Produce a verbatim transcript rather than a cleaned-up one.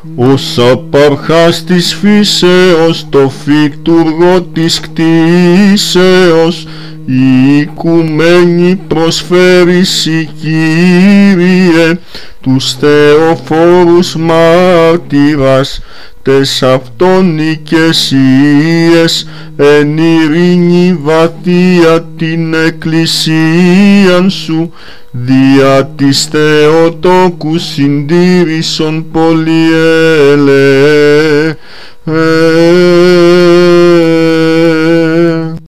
ως απαρχάς της φύσεως, το φύκτουργο της κτήσεως, η οικουμένη προσφέρηση, Κύριε, τους θεοφόρους μάρτυρας, τες αυτών οικεσίες, εν ειρήνη βαθία την εκκλησίαν σου, δια της Θεοτόκου συντήρησον πολυέλε.